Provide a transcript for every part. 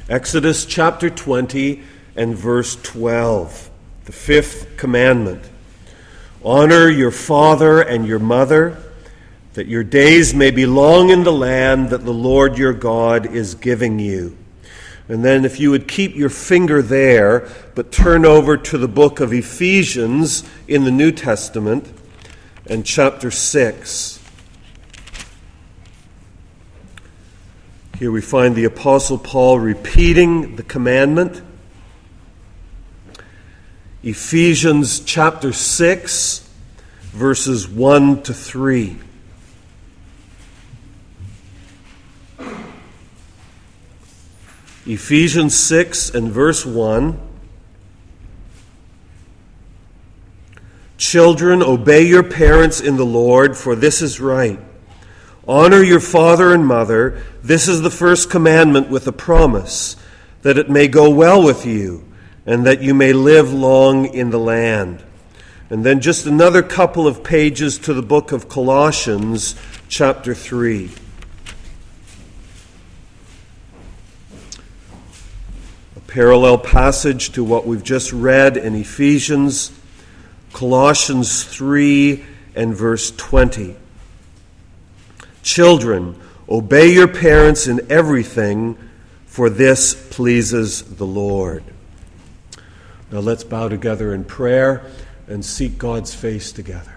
Exodus chapter 20 and verse 12, the fifth commandment. Honor your father and your mother, that your days may be long in the land that the Lord your God is giving you. And then if you would keep your finger there, but turn over to the book of Ephesians in the New Testament and chapter 6. Here we find the Apostle Paul repeating the commandment. Ephesians chapter 6, verses 1 to 3. Ephesians 6 and verse 1. Children, obey your parents in the Lord, for this is right. Honor your father and mother. This is the first commandment with a promise, that it may go well with you, and that you may live long in the land. And then just another couple of pages to the book of Colossians, chapter 3. A parallel passage to what we've just read in Ephesians, Colossians 3 and verse 20. Children, obey your parents in everything, for this pleases the Lord. Now let's bow together in prayer and seek God's face together.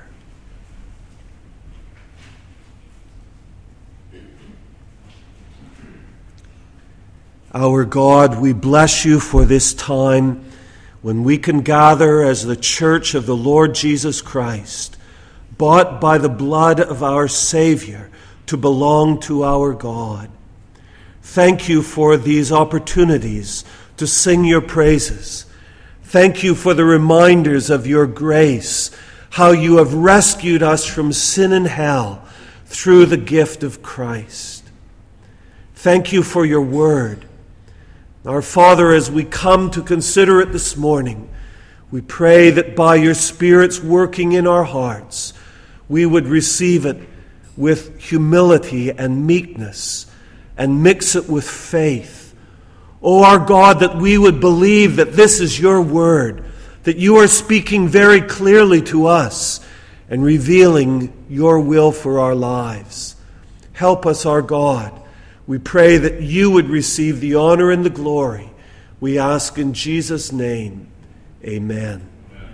Our God, we bless you for this time when we can gather as the church of the Lord Jesus Christ, bought by the blood of our Savior, to belong to our God. Thank you for these opportunities to sing your praises. Thank you for the reminders of your grace, how you have rescued us from sin and hell through the gift of Christ. Thank you for your word. Our Father, as we come to consider it this morning, we pray that by your Spirit's working in our hearts, we would receive it with humility and meekness, and mix it with faith. O our God, that we would believe that this is your word, that you are speaking very clearly to us and revealing your will for our lives. Help us, our God. We pray that you would receive the honor and the glory. We ask in Jesus' name, amen.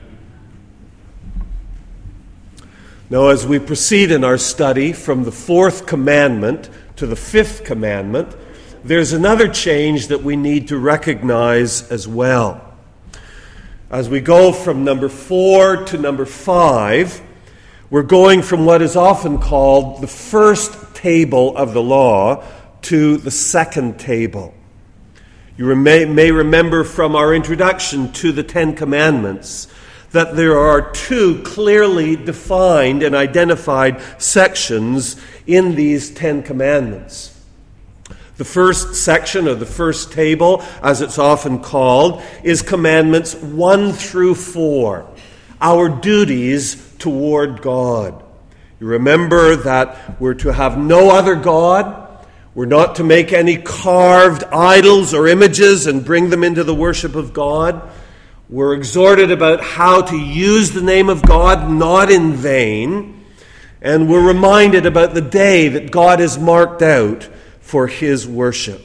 Now, as we proceed in our study from the fourth commandment to the fifth commandment, there's another change that we need to recognize as well. As we go from number 4 to number 5, we're going from what is often called the first table of the law to the second table. You may remember from our introduction to the Ten Commandments that there are two clearly defined and identified sections in these Ten Commandments. The first section, or the first table, as it's often called, is Commandments 1 through 4, our duties toward God. You remember that we're to have no other God. We're not to make any carved idols or images and bring them into the worship of God. We're exhorted about how to use the name of God not in vain, and we're reminded about the day that God has marked out for his worship.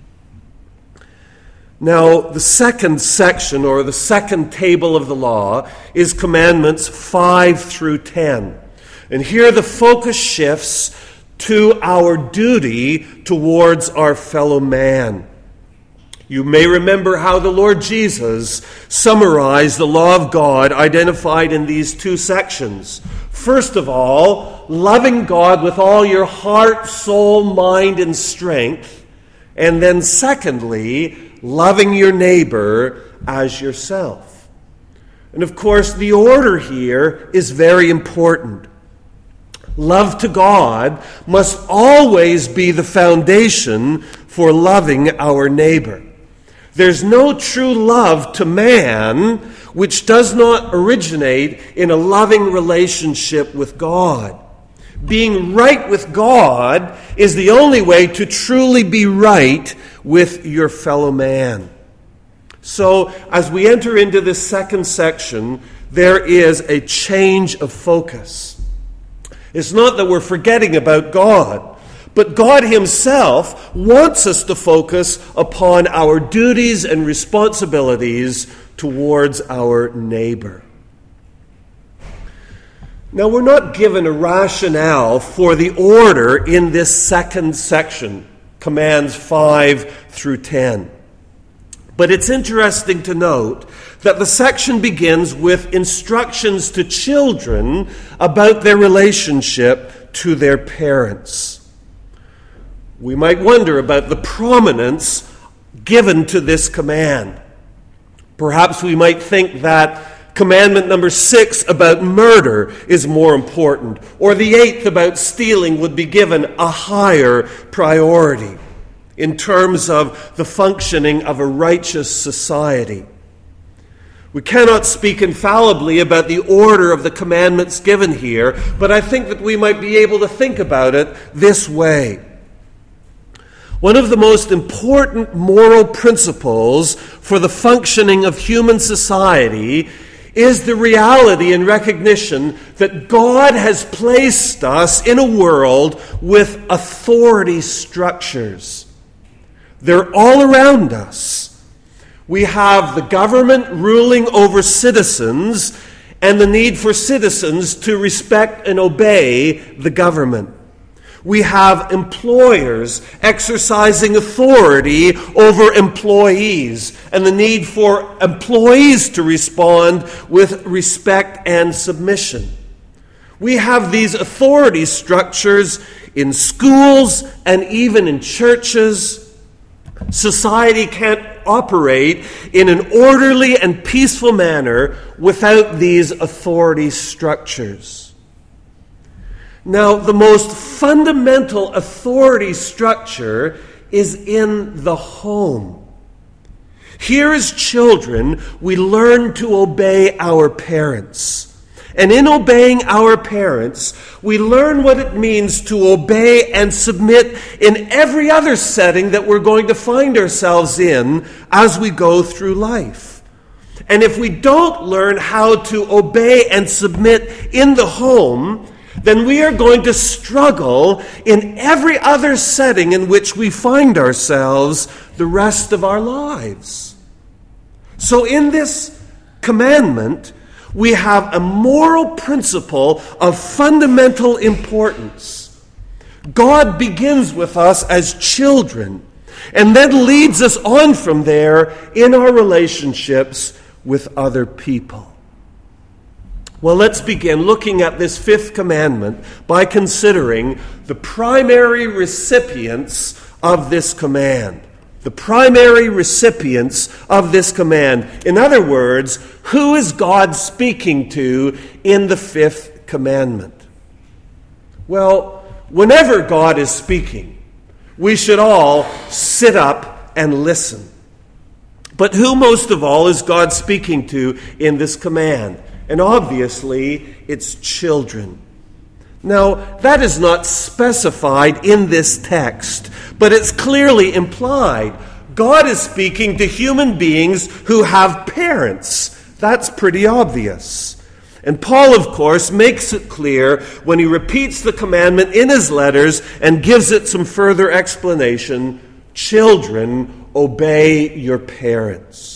Now, the second section, or the second table of the law, is Commandments 5 through 10. And here the focus shifts to our duty towards our fellow man. You may remember how the Lord Jesus summarized the law of God identified in these two sections. First of all, loving God with all your heart, soul, mind, and strength. And then secondly, loving your neighbor as yourself. And of course, the order here is very important. Love to God must always be the foundation for loving our neighbor. There's no true love to man which does not originate in a loving relationship with God. Being right with God is the only way to truly be right with your fellow man. So, as we enter into this second section, there is a change of focus. It's not that we're forgetting about God, but God himself wants us to focus upon our duties and responsibilities towards our neighbor. Now, we're not given a rationale for the order in this second section, commands 5 through 10. But it's interesting to note that the section begins with instructions to children about their relationship to their parents. We might wonder about the prominence given to this command. Perhaps we might think that commandment number 6 about murder is more important, or the 8th about stealing would be given a higher priority in terms of the functioning of a righteous society. We cannot speak infallibly about the order of the commandments given here, but I think that we might be able to think about it this way. One of the most important moral principles for the functioning of human society is the reality and recognition that God has placed us in a world with authority structures. They're all around us. We have the government ruling over citizens and the need for citizens to respect and obey the government. We have employers exercising authority over employees and the need for employees to respond with respect and submission. We have these authority structures in schools and even in churches. Society can't operate in an orderly and peaceful manner without these authority structures. Now, the most fundamental authority structure is in the home. Here as children, we learn to obey our parents. And in obeying our parents, we learn what it means to obey and submit in every other setting that we're going to find ourselves in as we go through life. And if we don't learn how to obey and submit in the home, then we are going to struggle in every other setting in which we find ourselves the rest of our lives. So in this commandment, we have a moral principle of fundamental importance. God begins with us as children and then leads us on from there in our relationships with other people. Well, let's begin looking at this 5th commandment by considering the primary recipients of this command. The primary recipients of this command. In other words, who is God speaking to in the 5th commandment? Well, whenever God is speaking, we should all sit up and listen. But who most of all is God speaking to in this command? And obviously, it's children. Now, that is not specified in this text, but it's clearly implied. God is speaking to human beings who have parents. That's pretty obvious. And Paul, of course, makes it clear when he repeats the commandment in his letters and gives it some further explanation. Children, obey your parents.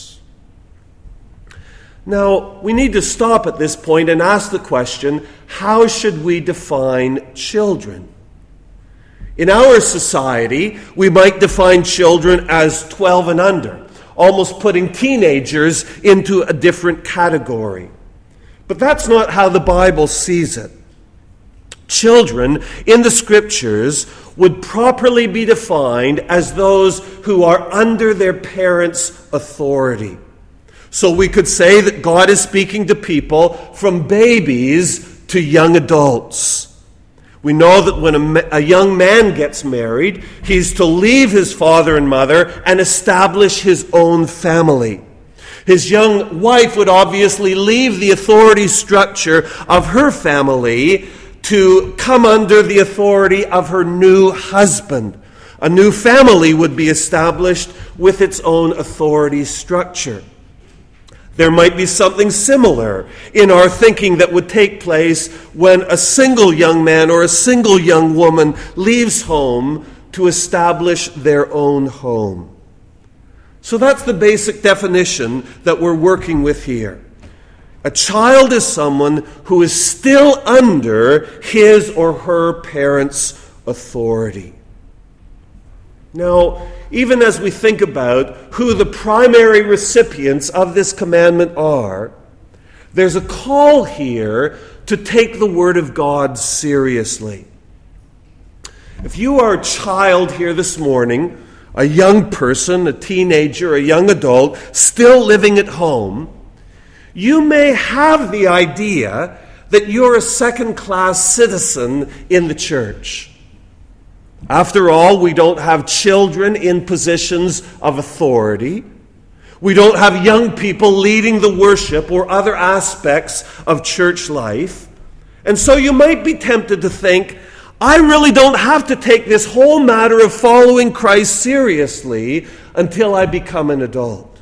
Now, we need to stop at this point and ask the question, how should we define children? In our society, we might define children as 12 and under, almost putting teenagers into a different category. But that's not how the Bible sees it. Children in the Scriptures would properly be defined as those who are under their parents' authority. So we could say that God is speaking to people from babies to young adults. We know that when a young man gets married, he's to leave his father and mother and establish his own family. His young wife would obviously leave the authority structure of her family to come under the authority of her new husband. A new family would be established with its own authority structure. There might be something similar in our thinking that would take place when a single young man or a single young woman leaves home to establish their own home. So that's the basic definition that we're working with here. A child is someone who is still under his or her parents' authority. Now, even as we think about who the primary recipients of this commandment are, there's a call here to take the Word of God seriously. If you are a child here this morning, a young person, a teenager, a young adult, still living at home, you may have the idea that you're a second-class citizen in the church. After all, we don't have children in positions of authority. We don't have young people leading the worship or other aspects of church life. And so you might be tempted to think, I really don't have to take this whole matter of following Christ seriously until I become an adult.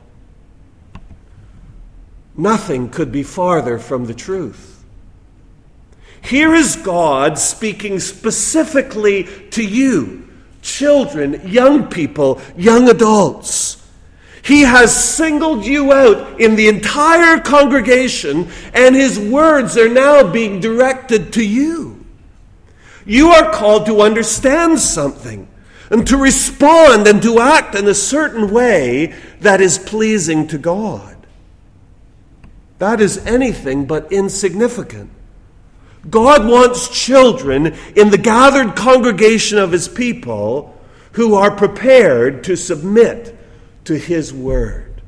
Nothing could be farther from the truth. Here is God speaking specifically to you, children, young people, young adults. He has singled you out in the entire congregation, and his words are now being directed to you. You are called to understand something, and to respond and to act in a certain way that is pleasing to God. That is anything but insignificant. God wants children in the gathered congregation of his people who are prepared to submit to his word.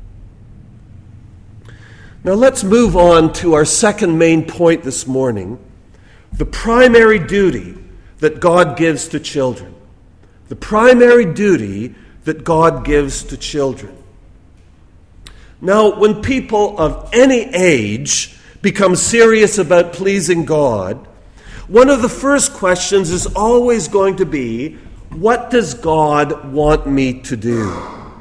Now let's move on to our second main point this morning, the primary duty that God gives to children. The primary duty that God gives to children. Now, when people of any age become serious about pleasing God, one of the first questions is always going to be, what does God want me to do?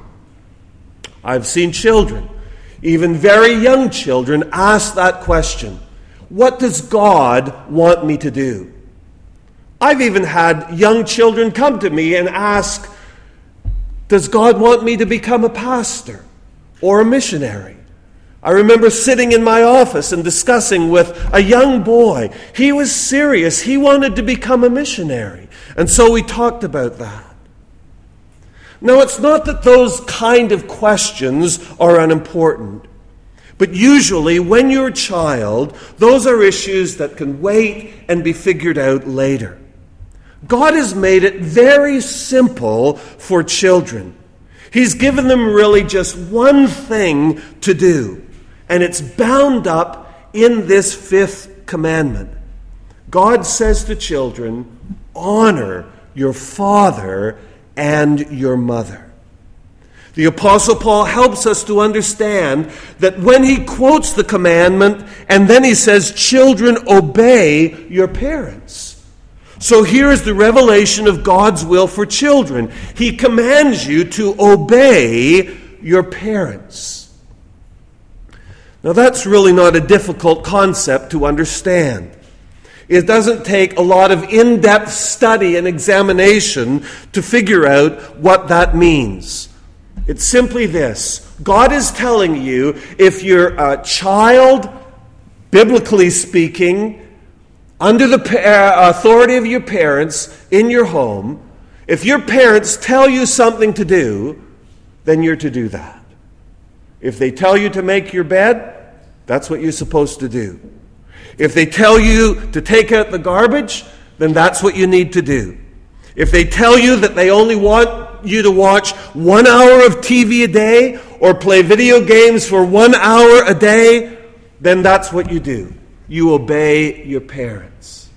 I've seen children, even very young children, ask that question. What does God want me to do? I've even had young children come to me and ask, does God want me to become a pastor or a missionary? I remember sitting in my office and discussing with a young boy. He was serious. He wanted to become a missionary. And so we talked about that. Now, it's not that those kind of questions are unimportant. But usually, when you're a child, those are issues that can wait and be figured out later. God has made it very simple for children. He's given them really just one thing to do. And it's bound up in this fifth commandment. God says to children, honor your father and your mother. The Apostle Paul helps us to understand that when he quotes the commandment and then he says, children, obey your parents. So here is the revelation of God's will for children. He commands you to obey your parents. Now, that's really not a difficult concept to understand. It doesn't take a lot of in-depth study and examination to figure out what that means. It's simply this. God is telling you, if you're a child, biblically speaking, under the authority of your parents in your home, if your parents tell you something to do, then you're to do that. If they tell you to make your bed, that's what you're supposed to do. If they tell you to take out the garbage, then that's what you need to do. If they tell you that they only want you to watch 1 hour of TV a day or play video games for 1 hour a day, then that's what you do. You obey your parents.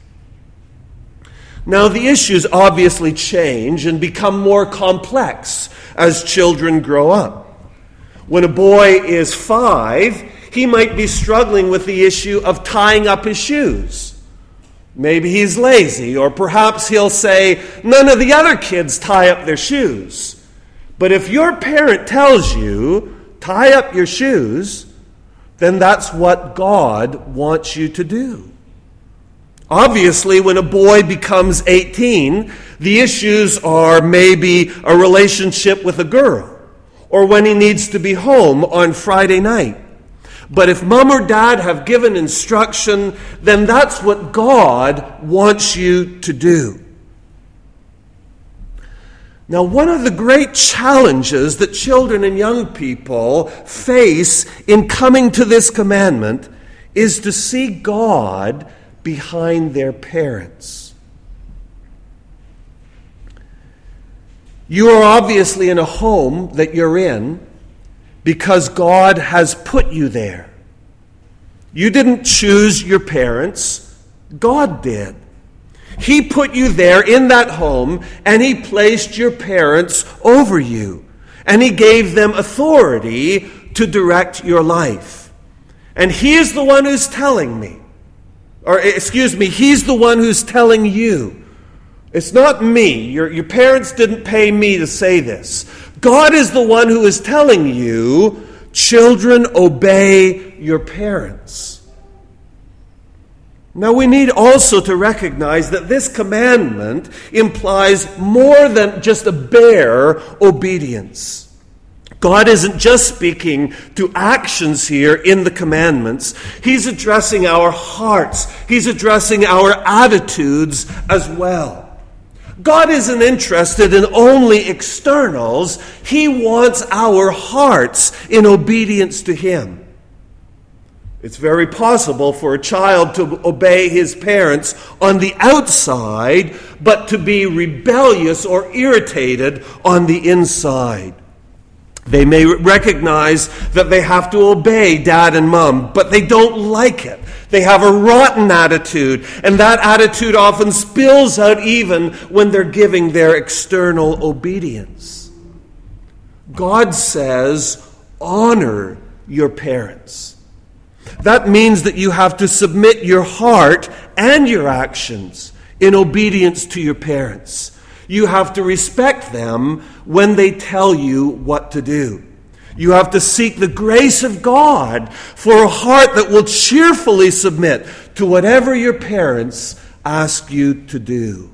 Now, the issues obviously change and become more complex as children grow up. When a boy is 5, he might be struggling with the issue of tying up his shoes. Maybe he's lazy, or perhaps he'll say, none of the other kids tie up their shoes. But if your parent tells you, tie up your shoes, then that's what God wants you to do. Obviously, when a boy becomes 18, the issues are maybe a relationship with a girl, or when he needs to be home on Friday night. But if mom or dad have given instruction, then that's what God wants you to do. Now, one of the great challenges that children and young people face in coming to this commandment is to see God behind their parents. You are obviously in a home that you're in because God has put you there. You didn't choose your parents, God did. He put you there in that home, and He placed your parents over you, and He gave them authority to direct your life. And He is the one who's telling me, He's the one who's telling you. It's not me. Your parents didn't pay me to say this. God is the one who is telling you, children, obey your parents. Now, we need also to recognize that this commandment implies more than just a bare obedience. God isn't just speaking to actions here in the commandments. He's addressing our hearts. He's addressing our attitudes as well. God isn't interested in only externals. He wants our hearts in obedience to Him. It's very possible for a child to obey his parents on the outside, but to be rebellious or irritated on the inside. They may recognize that they have to obey dad and mom, but they don't like it. They have a rotten attitude, and that attitude often spills out even when they're giving their external obedience. God says, honor your parents. That means that you have to submit your heart and your actions in obedience to your parents. You have to respect them when they tell you what to do. You have to seek the grace of God for a heart that will cheerfully submit to whatever your parents ask you to do.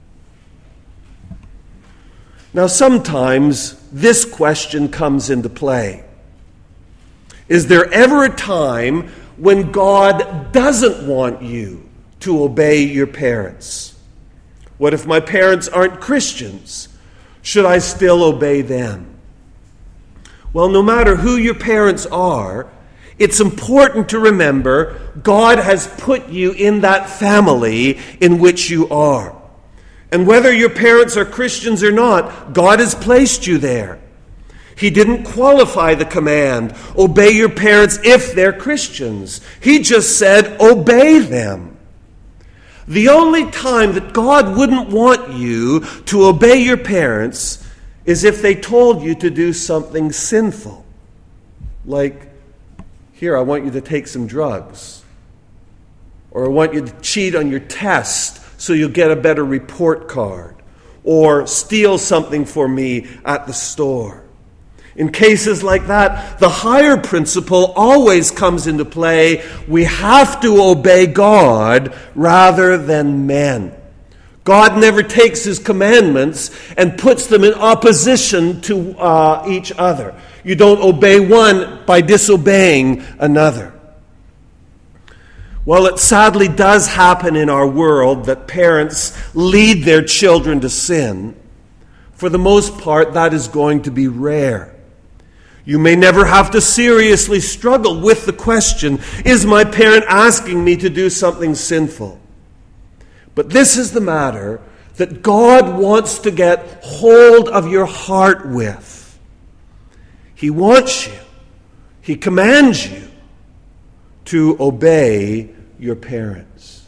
Now, sometimes this question comes into play. Is there ever a time when God doesn't want you to obey your parents? What if my parents aren't Christians? Should I still obey them? Well, no matter who your parents are, it's important to remember God has put you in that family in which you are. And whether your parents are Christians or not, God has placed you there. He didn't qualify the command, obey your parents if they're Christians. He just said, obey them. The only time that God wouldn't want you to obey your parents is if they told you to do something sinful. Like, here, I want you to take some drugs. Or I want you to cheat on your test so you'll get a better report card. Or steal something for me at the store. In cases like that, the higher principle always comes into play. We have to obey God rather than men. God never takes His commandments and puts them in opposition to each other. You don't obey one by disobeying another. Well, it sadly does happen in our world that parents lead their children to sin. For the most part, that is going to be rare. You may never have to seriously struggle with the question, is my parent asking me to do something sinful? But this is the matter that God wants to get hold of your heart with. He wants you, He commands you to obey your parents.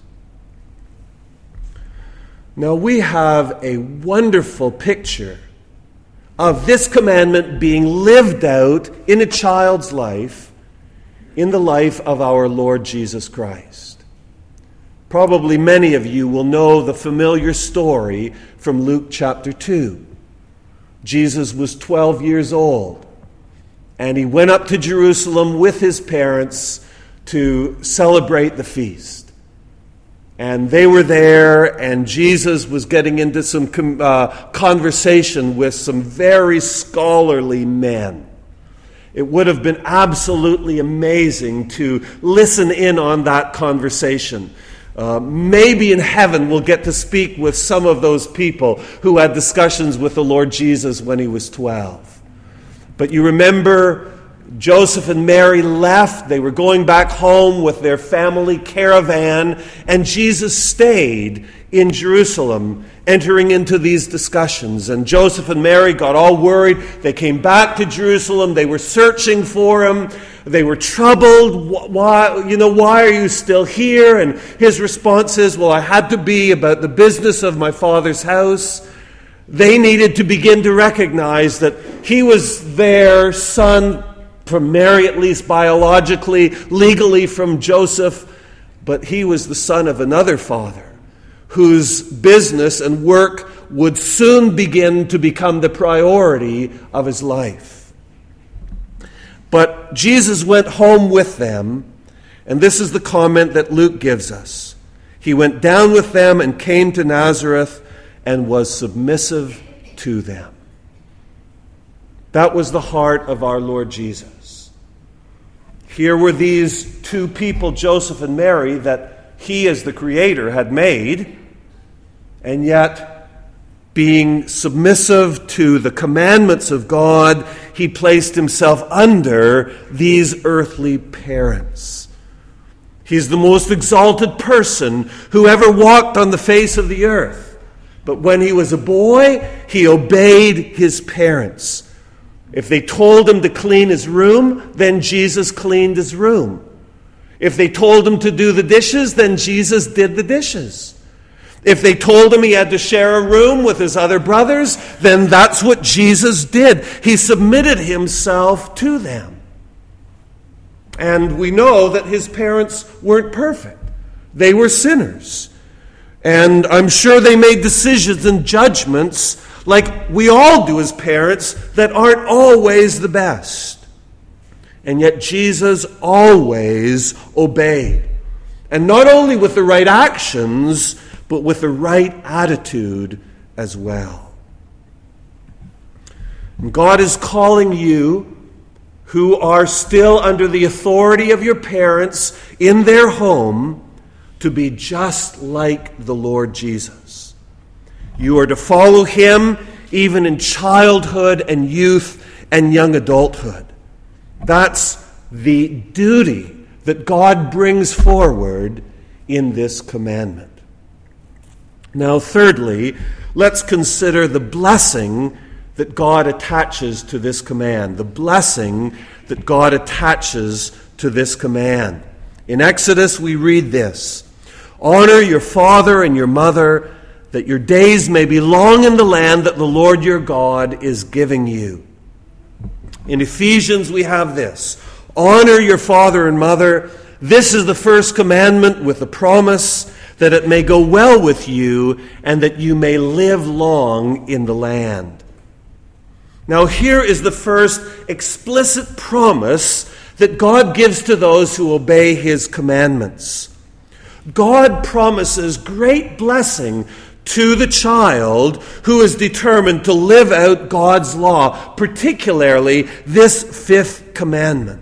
Now we have a wonderful picture of this commandment being lived out in a child's life, in the life of our Lord Jesus Christ. Probably many of you will know the familiar story from Luke chapter 2. Jesus was 12 years old, and he went up to Jerusalem with his parents to celebrate the feast. And they were there, and Jesus was getting into some conversation with some very scholarly men. It would have been absolutely amazing to listen in on that conversation. Maybe in heaven we'll get to speak with some of those people who had discussions with the Lord Jesus when he was 12. But you remember Joseph and Mary left. They were going back home with their family caravan, and Jesus stayed in Jerusalem, entering into these discussions. And Joseph and Mary got all worried. They came back to Jerusalem. They were searching for him. They were troubled. Why are you still here? And his response is, well, I had to be about the business of my Father's house. They needed to begin to recognize that he was their son from Mary, at least biologically, legally from Joseph, but he was the son of another father whose business and work would soon begin to become the priority of his life. But Jesus went home with them, and this is the comment that Luke gives us. He went down with them and came to Nazareth and was submissive to them. That was the heart of our Lord Jesus. Here were these two people, Joseph and Mary, that he as the Creator had made, and yet being submissive to the commandments of God, he placed himself under these earthly parents. He's the most exalted person who ever walked on the face of the earth. But when he was a boy, he obeyed his parents. If they told him to clean his room, then Jesus cleaned his room. If they told him to do the dishes, then Jesus did the dishes. If they told him he had to share a room with his other brothers, then that's what Jesus did. He submitted himself to them. And we know that his parents weren't perfect. They were sinners. And I'm sure they made decisions and judgments like we all do as parents that aren't always the best. And yet Jesus always obeyed. And not only with the right actions, but with the right attitude as well. And God is calling you who are still under the authority of your parents in their home to be just like the Lord Jesus. You are to follow him even in childhood and youth and young adulthood. That's the duty that God brings forward in this commandment. Now, thirdly, let's consider the blessing that God attaches to this command. The blessing that God attaches to this command. In Exodus, we read this: "Honor your father and your mother, that your days may be long in the land that the Lord your God is giving you." In Ephesians, we have this: "Honor your father and mother. This is the first commandment with the promise that it may go well with you and that you may live long in the land." Now, here is the first explicit promise that God gives to those who obey his commandments. God promises great blessing to the child who is determined to live out God's law, particularly this fifth commandment.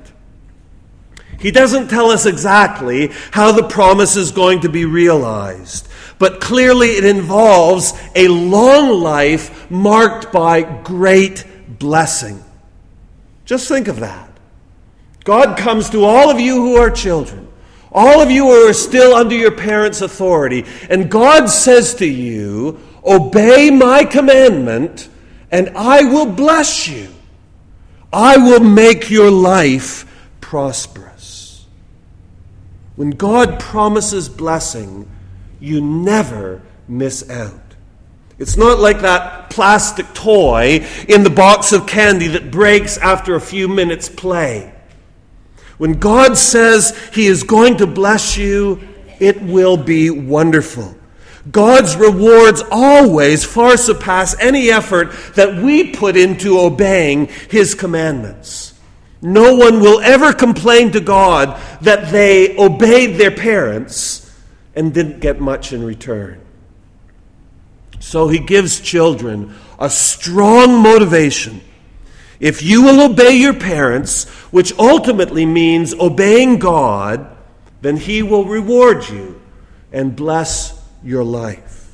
He doesn't tell us exactly how the promise is going to be realized, but clearly it involves a long life marked by great blessing. Just think of that. God comes to all of you who are children, all of you who are still under your parents' authority, and God says to you, "Obey my commandment, and I will bless you. I will make your life prosperous." When God promises blessing, you never miss out. It's not like that plastic toy in the box of candy that breaks after a few minutes' play. When God says he is going to bless you, it will be wonderful. God's rewards always far surpass any effort that we put into obeying His commandments. No one will ever complain to God that they obeyed their parents and didn't get much in return. So He gives children a strong motivation. If you will obey your parents, which ultimately means obeying God, then He will reward you and bless your life.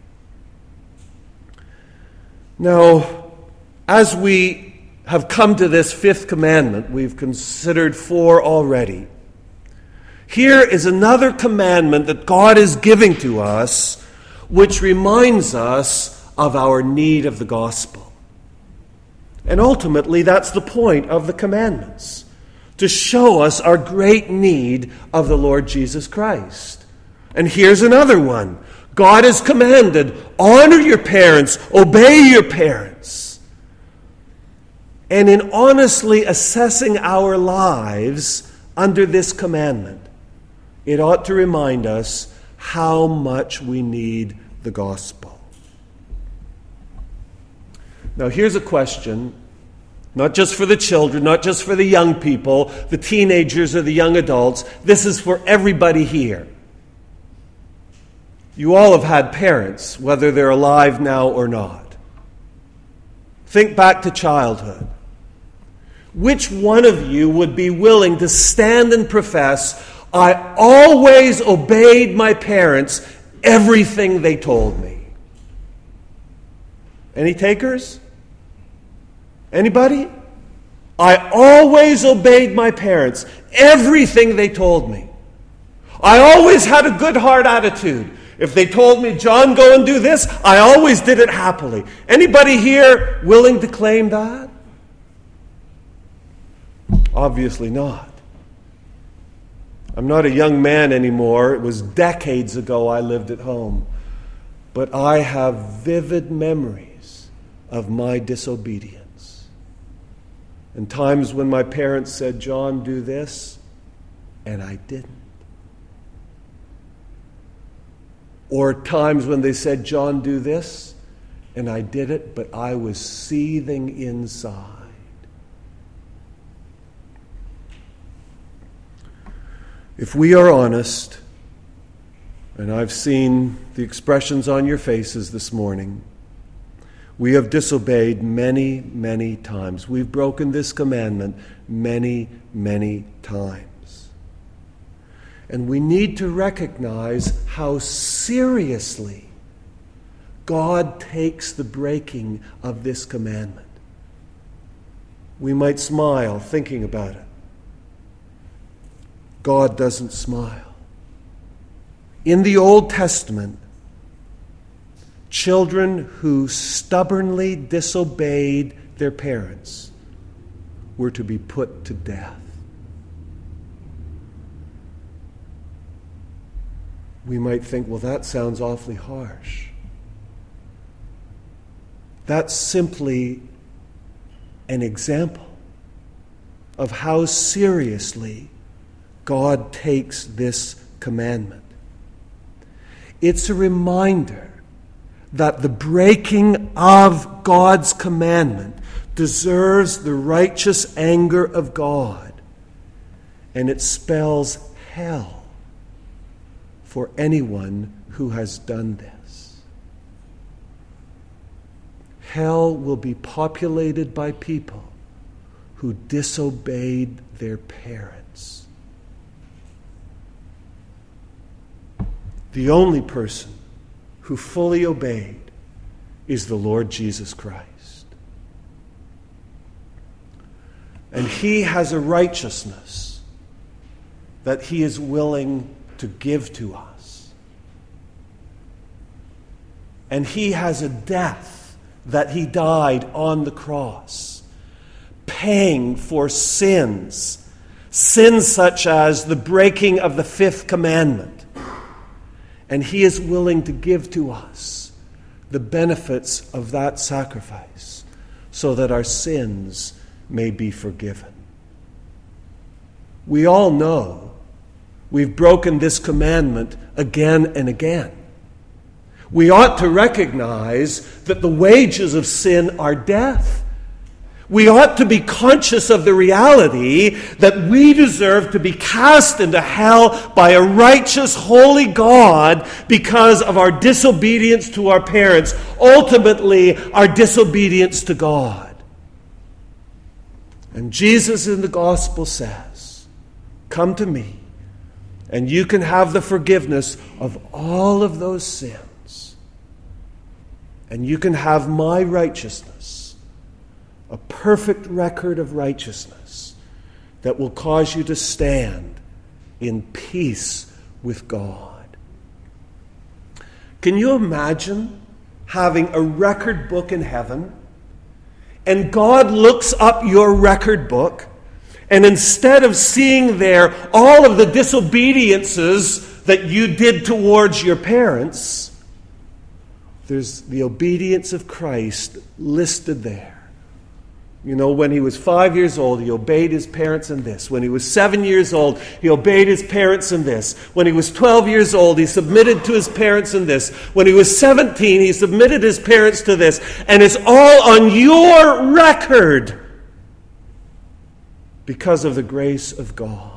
Now, as we have come to this fifth commandment, we've considered 4 already. Here is another commandment that God is giving to us, which reminds us of our need of the gospel. And ultimately, that's the point of the commandments, to show us our great need of the Lord Jesus Christ. And here's another one. God has commanded, honor your parents, obey your parents. And in honestly assessing our lives under this commandment, it ought to remind us how much we need the gospel. Now here's a question, not just for the children, not just for the young people, the teenagers or the young adults. This is for everybody here. You all have had parents, whether they're alive now or not. Think back to childhood. Which one of you would be willing to stand and profess, I always obeyed my parents, everything they told me? Any takers? Anybody? I always obeyed my parents, everything they told me. I always had a good heart attitude. If they told me, John, go and do this, I always did it happily. Anybody here willing to claim that? Obviously not. I'm not a young man anymore. It was decades ago I lived at home. But I have vivid memories of my disobedience. And times when my parents said, John, do this, and I didn't. Or times when they said, John, do this, and I did it, but I was seething inside. If we are honest, and I've seen the expressions on your faces this morning, we have disobeyed many, many times. We've broken this commandment many, many times. And we need to recognize how seriously God takes the breaking of this commandment. We might smile thinking about it. God doesn't smile. In the Old Testament, children who stubbornly disobeyed their parents were to be put to death. We might think, well, that sounds awfully harsh. That's simply an example of how seriously God takes this commandment. It's a reminder that the breaking of God's commandment deserves the righteous anger of God, and it spells hell for anyone who has done this. Hell will be populated by people who disobeyed their parents. The only person who fully obeyed is the Lord Jesus Christ. And He has a righteousness that He is willing to give to us. And He has a death that He died on the cross, paying for sins such as the breaking of the fifth commandment. And He is willing to give to us the benefits of that sacrifice so that our sins may be forgiven. We all know we've broken this commandment again and again. We ought to recognize that the wages of sin are death. We ought to be conscious of the reality that we deserve to be cast into hell by a righteous, holy God because of our disobedience to our parents, ultimately our disobedience to God. And Jesus in the gospel says, "Come to me, and you can have the forgiveness of all of those sins. And you can have my righteousness, a perfect record of righteousness that will cause you to stand in peace with God." Can you imagine having a record book in heaven, and God looks up your record book, and instead of seeing there all of the disobediences that you did towards your parents, there's the obedience of Christ listed there. You know, when he was 5 years old, he obeyed his parents in this. When he was 7 years old, he obeyed his parents in this. When he was 12 years old, he submitted to his parents in this. When he was 17, he submitted his parents to this. And it's all on your record because of the grace of God.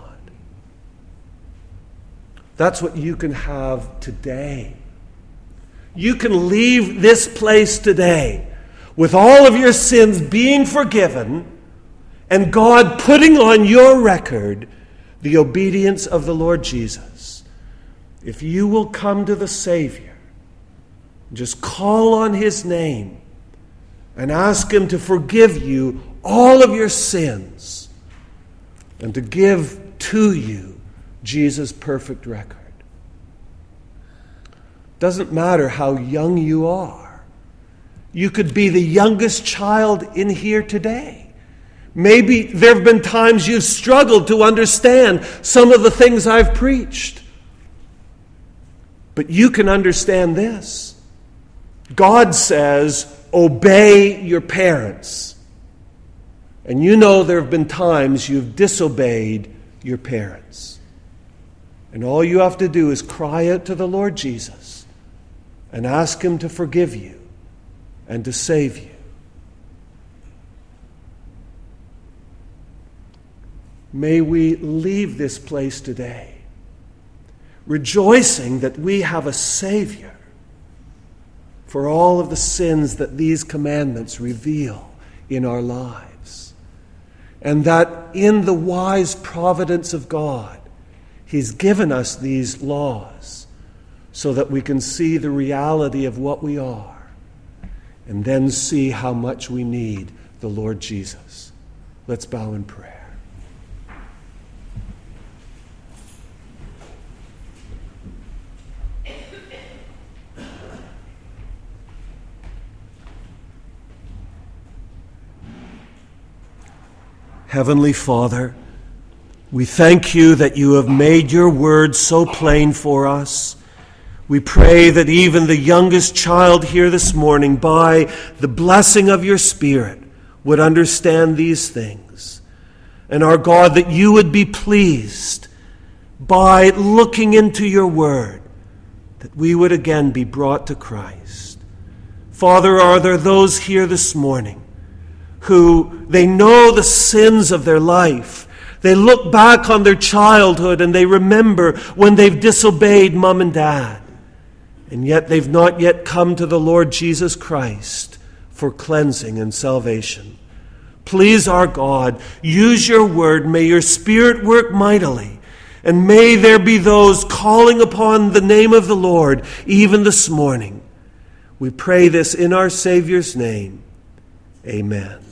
That's what you can have today. You can leave this place today with all of your sins being forgiven and God putting on your record the obedience of the Lord Jesus. If you will come to the Savior, just call on his name and ask him to forgive you all of your sins and to give to you Jesus' perfect record. Doesn't matter how young you are. You could be the youngest child in here today. Maybe there have been times you've struggled to understand some of the things I've preached. But you can understand this. God says, obey your parents. And you know there have been times you've disobeyed your parents. And all you have to do is cry out to the Lord Jesus and ask him to forgive you and to save you. May we leave this place today rejoicing that we have a Savior for all of the sins that these commandments reveal in our lives. And that in the wise providence of God, he's given us these laws so that we can see the reality of what we are and then see how much we need the Lord Jesus. Let's bow in prayer. Heavenly Father, we thank you that you have made your word so plain for us. We pray that even the youngest child here this morning, by the blessing of your Spirit, would understand these things. And our God, that you would be pleased by looking into your word, that we would again be brought to Christ. Father, are there those here this morning who they know the sins of their life? They look back on their childhood and they remember when they've disobeyed mom and dad. And yet they've not yet come to the Lord Jesus Christ for cleansing and salvation. Please, our God, use your word. May your Spirit work mightily. And may there be those calling upon the name of the Lord even this morning. We pray this in our Savior's name. Amen.